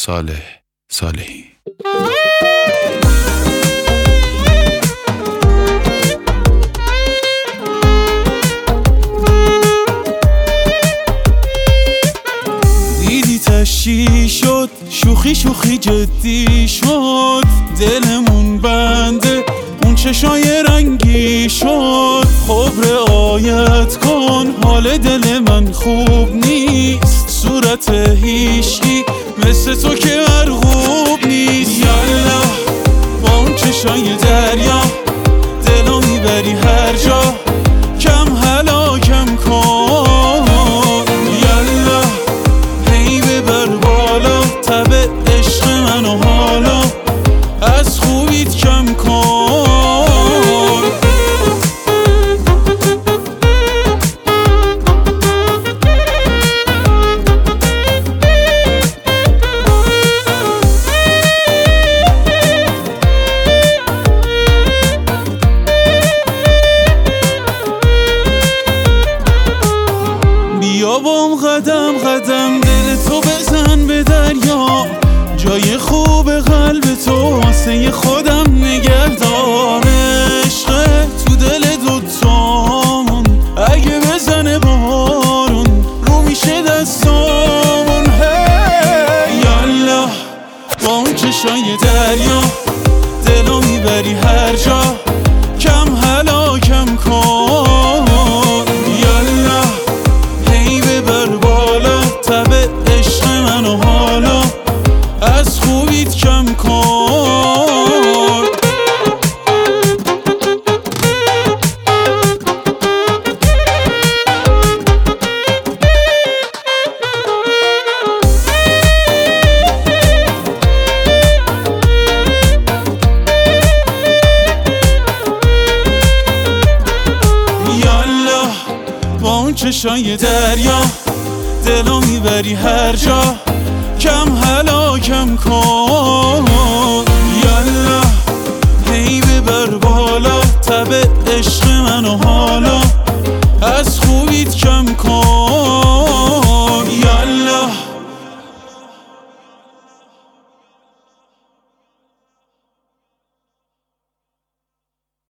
صالحی. دیدی تشی شد، شوخی جدی شد، دلمون بنده اون چشای رنگی شد. خب رعایت کن، حال دل من خوب نیست، صورت هیشگی مثل تو که مرغوب نیست. یالا با اون چشای دریا دلو میبری هر جا، کم هلاکم کن. یالا هی ببر بالا تب عشق منو، حالا از خوبیت کم کن. بیا بام قدم دل تو بزن به دریا، جای خوب قلب تو واسه خودم نگهدار. عشق تو دل دوتامون اگه بزنه بارون رو میشه دستامون. یالا با اون چشای دریا دلو میبری هر جا، کم هلاکم کن. یالا هی ببر بالا تب عشق منو، حالا از خوبیت کم کن. یالا با اون چشای دریا دلو میبری هر جا، کم هلاکم کن.